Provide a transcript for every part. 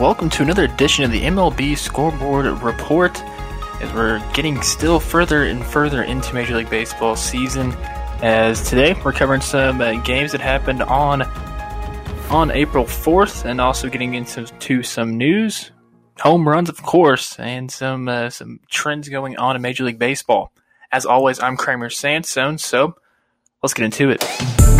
welcome to another edition of the MLB Scoreboard Report as we're getting still further and further into Major League Baseball season. As today we're covering some games that happened on April 4th and also getting into some news, home runs of course, and some trends going on in Major League Baseball. As always, I'm Kramer Sansone, so let's get into it.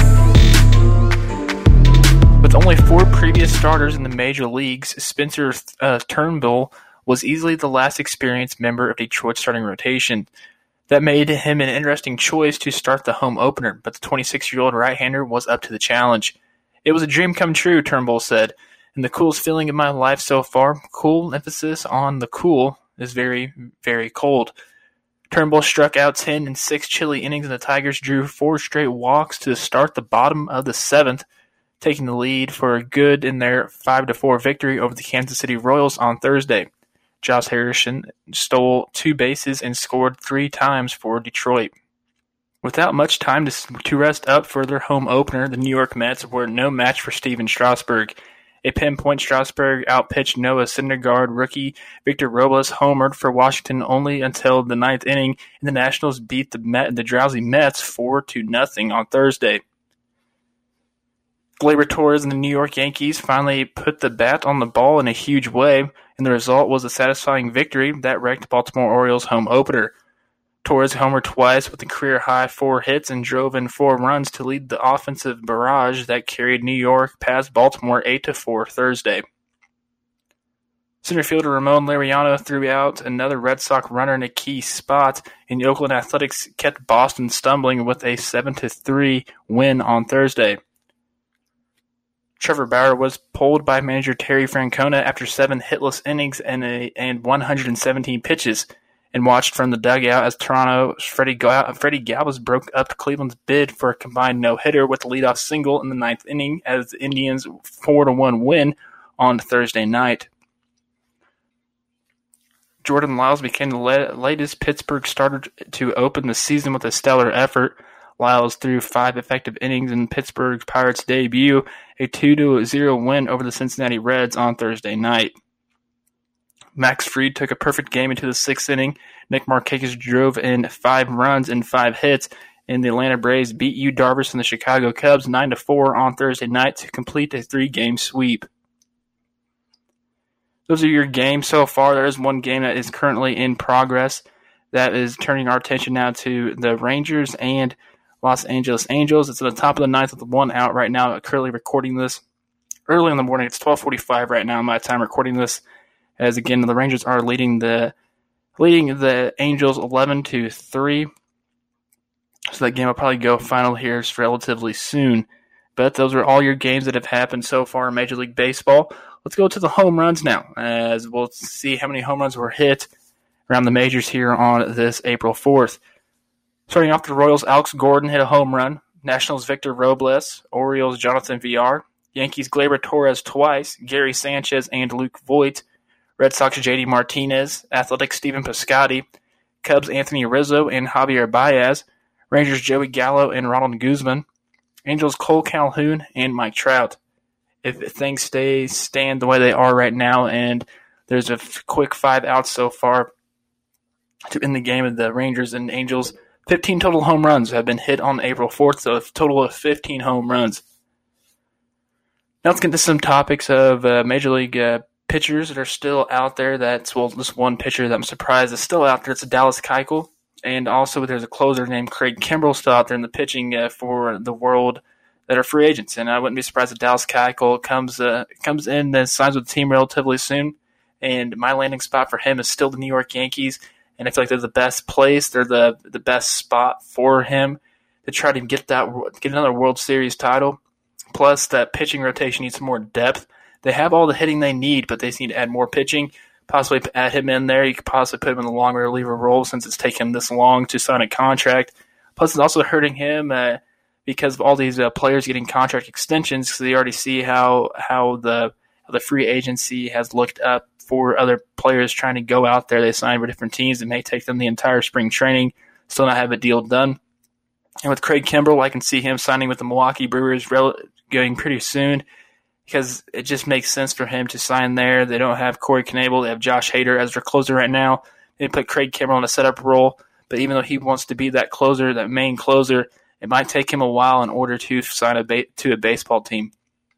With only 4 previous starters in the major leagues, Spencer Turnbull was easily the last experienced member of Detroit's starting rotation. That made him an interesting choice to start the home opener, but the 26-year-old right-hander was up to the challenge. "It was a dream come true," Turnbull said, "and the coolest feeling of my life so far." Cool, emphasis on the cool, is very, very cold. Turnbull struck out 10 in 6 chilly innings, and the Tigers drew 4 straight walks to start the bottom of the 7th, taking the lead for a good in their 5-4 victory over the Kansas City Royals on Thursday. Josh Harrison stole 2 bases and scored 3 times for Detroit. Without much time to rest up for their home opener, the New York Mets were no match for Steven Strasburg. A pinpoint Strasburg outpitched Noah Syndergaard. Rookie Victor Robles homered for Washington only until the 9th inning, and the Nationals beat the drowsy Mets 4-0 on Thursday. Gleyber Torres and the New York Yankees finally put the bat on the ball in a huge way, and the result was a satisfying victory that wrecked Baltimore Orioles' home opener. Torres homered twice with a career-high 4 hits and drove in 4 runs to lead the offensive barrage that carried New York past Baltimore 8-4 Thursday. Center fielder Ramon Laureano threw out another Red Sox runner in a key spot, and the Oakland Athletics kept Boston stumbling with a 7-3 win on Thursday. Trevor Bauer was pulled by manager Terry Francona after 7 hitless innings and 117 pitches, and watched from the dugout as Toronto's Freddie Galvis broke up Cleveland's bid for a combined no-hitter with a leadoff single in the 9th inning as the Indians' 4-1 win on Thursday night. Jordan Lyles became the latest Pittsburgh starter to open the season with a stellar effort. Lyles threw 5 effective innings in Pittsburgh Pirates' debut, a 2-0 win over the Cincinnati Reds on Thursday night. Max Fried took a perfect game into the 6th inning. Nick Markakis drove in 5 runs and 5 hits, and the Atlanta Braves beat Yu Darvish and the Chicago Cubs 9-4 on Thursday night to complete a 3-game sweep. Those are your games so far. There is one game that is currently in progress that is turning our attention now to the Rangers and Los Angeles Angels. It's at the top of the 9th with 1 out right now. I'm currently recording this early in the morning. It's 12:45 right now my time recording this. As again, the Rangers are leading the Angels 11-3. So that game will probably go final here relatively soon. But those are all your games that have happened so far in Major League Baseball. Let's go to the home runs now, as we'll see how many home runs were hit around the majors here on this April 4th. Starting off, the Royals' Alex Gordon hit a home run. Nationals' Victor Robles. Orioles' Jonathan Villar. Yankees' Gleyber Torres twice. Gary Sanchez and Luke Voit. Red Sox' J.D. Martinez. Athletics' Stephen Piscotty. Cubs' Anthony Rizzo and Javier Baez. Rangers' Joey Gallo and Ronald Guzman. Angels' Cole Calhoun and Mike Trout. If things stand the way they are right now, and there's a quick 5 outs so far to end the game of the Rangers and Angels, 15 total home runs have been hit on April 4th, so a total of 15 home runs. Now let's get into some topics of Major League pitchers that are still out there. This one pitcher that I'm surprised is still out there. It's Dallas Keuchel. And also there's a closer named Craig Kimbrell still out there in the pitching for the world that are free agents. And I wouldn't be surprised if Dallas Keuchel comes in and signs with the team relatively soon. And my landing spot for him is still the New York Yankees. And I feel like they're the best place. They're the best spot for him to try to get another World Series title. Plus, that pitching rotation needs some more depth. They have all the hitting they need, but they just need to add more pitching. Possibly add him in there. You could possibly put him in the long reliever role since it's taken this long to sign a contract. Plus, it's also hurting him because of all these players getting contract extensions, because they already see how the free agency has looked up for other players trying to go out there. They sign for different teams. It may take them the entire spring training, still not have a deal done. And with Craig Kimbrell, I can see him signing with the Milwaukee Brewers going pretty soon. because it just makes sense for him to sign there. They don't have Corey Knebel. They have Josh Hader as their closer right now. They put Craig Kimbrell in a setup role, but even though he wants to be that closer, that main closer, it might take him a while in order to sign to a baseball team.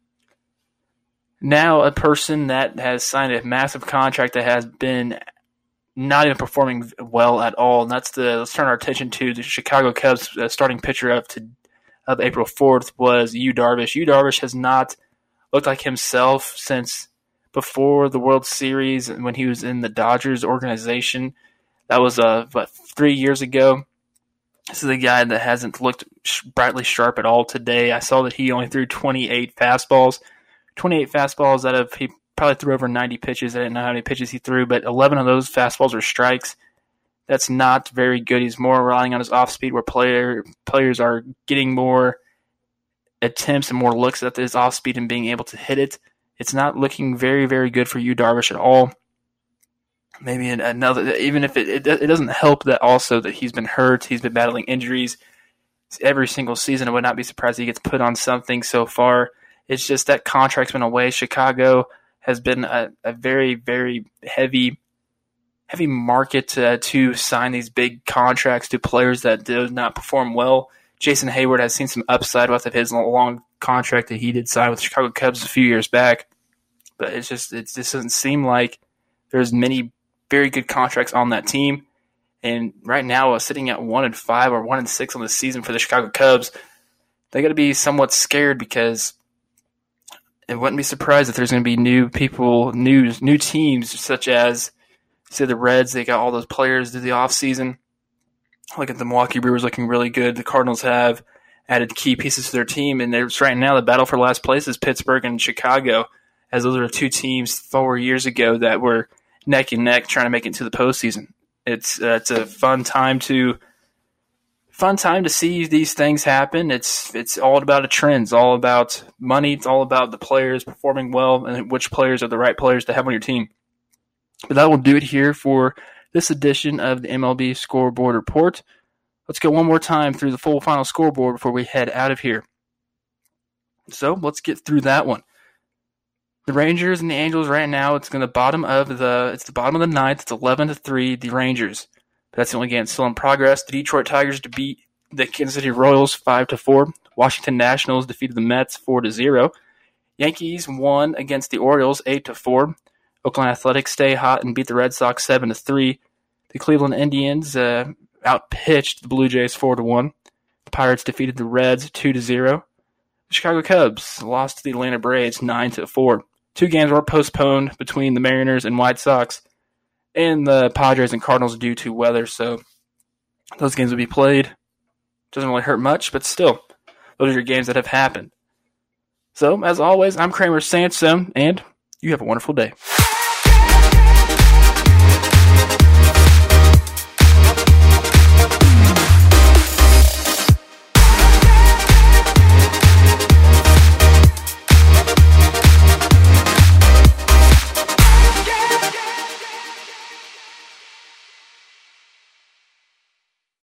Now, a person that has signed a massive contract that has been not even performing well at all, and let's turn our attention to the Chicago Cubs starting pitcher of April 4th was Yu Darvish. Yu Darvish has not looked like himself since before the World Series when he was in the Dodgers organization. That was 3 years ago. This is a guy that hasn't looked brightly sharp at all today. I saw that he only threw 28 fastballs. 28 fastballs out of, he probably threw over 90 pitches. I didn't know how many pitches he threw, but 11 of those fastballs were strikes. That's not very good. He's more relying on his off-speed where players are getting more attempts and more looks at his off-speed and being able to hit it. It's not looking very, very good for Yu Darvish at all. Maybe another, even if it doesn't help that also that he's been hurt, he's been battling injuries every single season. I would not be surprised if he gets put on something so far. It's just that contract's been away. Chicago has been a very, very heavy market to sign these big contracts to players that do not perform well. Jason Hayward has seen some upside with his long contract that he did sign with the Chicago Cubs a few years back. But it just doesn't seem like there's many very good contracts on that team. And right now, sitting at 1-5 or 1-6 on the season for the Chicago Cubs, they got to be somewhat scared because it wouldn't be surprised if there's going to be new teams such as, say, the Reds. They got all those players through the offseason. Look at the Milwaukee Brewers looking really good. The Cardinals have added key pieces to their team, and there's right now the battle for last place is Pittsburgh and Chicago, as those are two teams 4 years ago that were neck and neck trying to make it to the postseason. It's a fun time to see these things happen. It's all about a trend. It's all about money. It's all about the players performing well and which players are the right players to have on your team. But that will do it here for this edition of the MLB Scoreboard Report. Let's go one more time through the full final scoreboard before we head out of here. So let's get through that one. The Rangers and the Angels right now, it's the bottom of the ninth. It's 11-3, the Rangers. But that's the only game still in progress. The Detroit Tigers to beat the Kansas City Royals 5-4. Washington Nationals defeated the Mets 4-0. Yankees won against the Orioles 8-4. Oakland Athletics stay hot and beat the Red Sox 7-3. The Cleveland Indians outpitched the Blue Jays 4-1. The Pirates defeated the Reds 2-0. The Chicago Cubs lost to the Atlanta Braves 9-4. 2 games were postponed between the Mariners and White Sox and the Padres and Cardinals due to weather, so those games will be played. Doesn't really hurt much, but still, those are your games that have happened. So, as always, I'm Kramer Sansone, and you have a wonderful day.